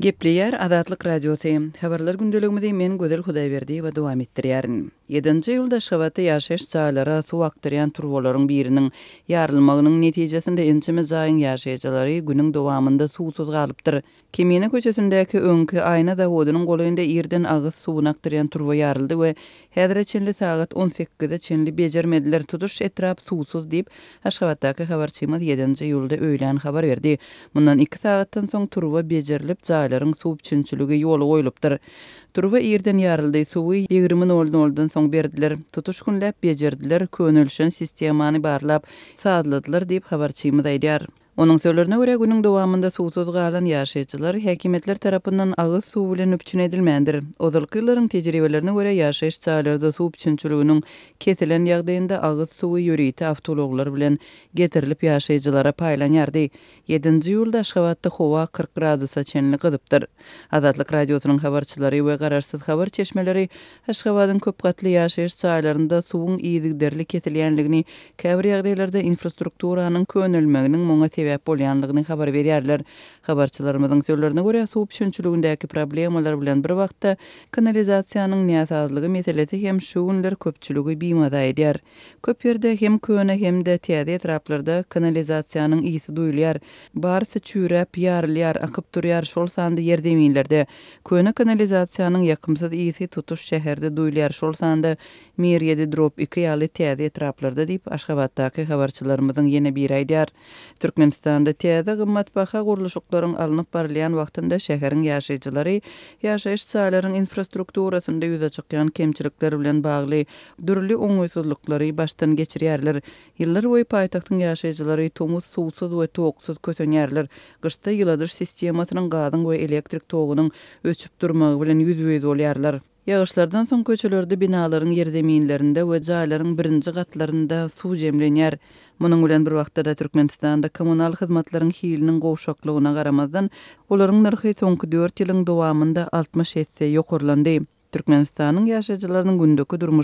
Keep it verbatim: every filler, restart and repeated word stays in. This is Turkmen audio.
Gepleyer Azatlyk Radiosu. Habarlar gündeligimizde men Gözel Hudaýberdi we dowam etdirýärin. yedinji ýylda Şabaty ýaşaýyş çagalara suw aktarýan turbolaryň biriniň ýarylmagynyň netijesinde ençeme zaýyn ýaşaýjylary günüň dowamında suwsuz galypdyr. Kemine köçesindäki öňkü aýna zawodynyň golaýynda ýerden agyz suwuny aktarýan turba ýaryldy we häzir çenli sagat on sekizde çenli bejermediler tutuş etrap suwsuz diýip Aşgabatdaky habarçymyz yedinji ýylda öýlen habar berdi. Mundan iki sagatdan soň turba bejerilip jaýlaryň suw üçinçiligi ýoly goýulypdyr. Turba ýerden ýaryldy, suwy ýigirme noldan soň berdiler. Tutuş günläp bejerdiler, könülşen sistemany barlap saýladylar diýip habarçymyz aýdýar. Onun sözlerine göre günün dowamında suwsuz galan ýaşaýjylar häkimetler tarapyndan agyz suw bilen üpçün edilmändir. Ozalky ýyllaryň tejribelerine göre ýaşaýyş çagalarda suw üçinçiliginiň kesilen ýagdaýynda agyz suwy ýöriti awtologlar bilen getirilip ýaşaýjylara paýlanýardy. yedinji ýylda Aşgabatda howa kırk gradusa çenli gyzypdyr. Azatlyk radiosynyň habarçylary we garaşsyz habar çeşmeleri Aşgabatyň köp gatly ýaşaýyş çagalarynda suwuň iýdigderli kesilýänligini, käbir ýagdaýlarda infrastrukturanyň könülmeginiň moňa sebäp bolýanlygyny habar berýärler. Habarçylarymyzyň sözlerine görä suw üçinçiligindäki problemalar bilen bir wagtda kanalizasiýanyň näsazlygy meselesi hem şu günler köpçüligi biýmada edýär. Köp ýerde hem köne hem de täze etraplarda kanalizasiýanyň ýygy duýulýar. Barsy çüräp ýarylýar, akyp durýar, şol sandy ýerdeminlerde. Köne kanalizasiýanyň ýakymsyz ýygy tutuş şäherde duýulýar, şol sandy Meriýede drop iki ýaly täze etraplarda diýip Aşgabatdaky habarçylarymyzyň ýene bir aýdýar. Türkmenistanda täze gymmatbaha guruluşyklaryň alınıp barylýan wagtynda şäheriň ýaşaýjylary ýaşaýyş çagalaryň infrastrukturasynda ýüze çykýan kemçilikler bilen bagly dürli oňaýsızlyklary başdan geçirýärler. Ýyllar boýy paýtagtyň ýaşaýjylary tomuz suwsuz we toksuz kötenýärler. Gyşda ýyladyr sistemasynyň gazyň we elektrik togunyň öçüp durmagy bilen ýüzüýe bolýarlar. Ýağışlardan soň köçelerde binalaryň ýerdeminlerinde we jaýlaryň birinji gatlarynda suw jemlenýär. Munyň bilen bir wagtda Türkmenistanda kommunal hyzmatlaryň hiliniň gowşaklygyna garamazdan olaryň narhy soňky dört ýylyň dowamında altmış ýetse ýokurlandy. Türkmenistanyň ýaşaýjylarynyň gündäki durmuş